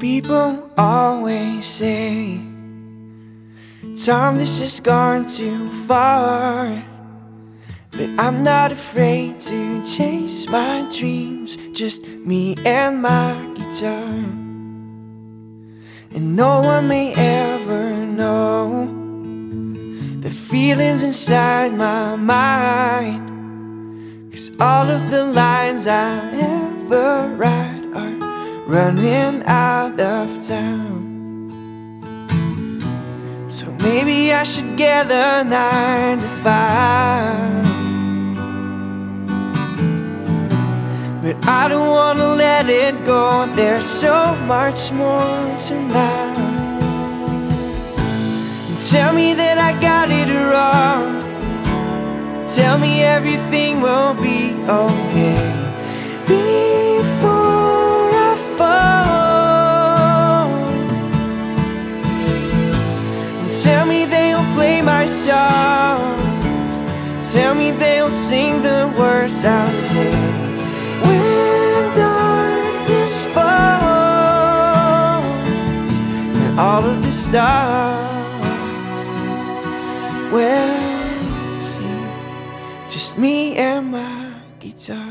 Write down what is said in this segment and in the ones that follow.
People always say, Tom, this has gone too far. But I'm not afraid to chase my dreams, just me and my guitar. And no one may ever know the feelings inside my mind, 'cause all of the lines I ever write are running out of town. So maybe I should get a 9 to 5, but I don't wanna let it go. There's so much more to life. And tell me that I got it wrong, tell me everything will be okay before I fall. And tell me they'll play my songs, tell me they'll sing the words I'll say when darkness falls and all of the stars will see just me and my guitar.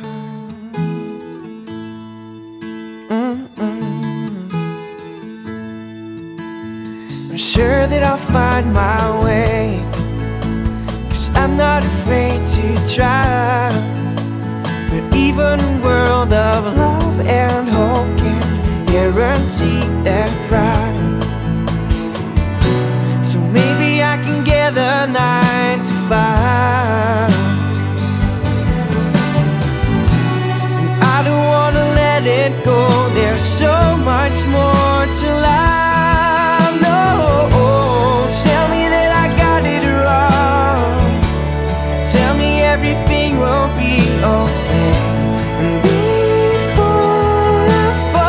I'm sure that I'll find my way, 'cause I'm not afraid to try. But even a world of love and hope can't guarantee that prize. So maybe I can get a 9 to 5, and I don't wanna let it go. There's so much more to life. No, tell me that I got it wrong, tell me everything will be okay. And before I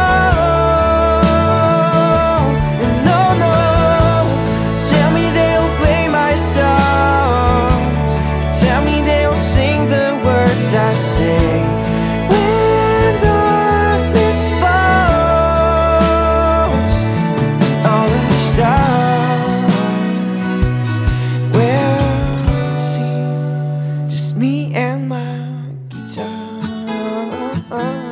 fall, and no, tell me they'll play my songs, tell me they'll sing the words I say when darkness falls. All of the stars will see just me and my guitar.